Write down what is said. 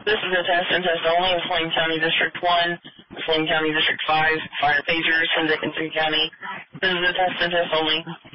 This is a test and test only in Swain County District 1, Swain County District 5, Fire Pagers from Dickinson County. This is a test and test only.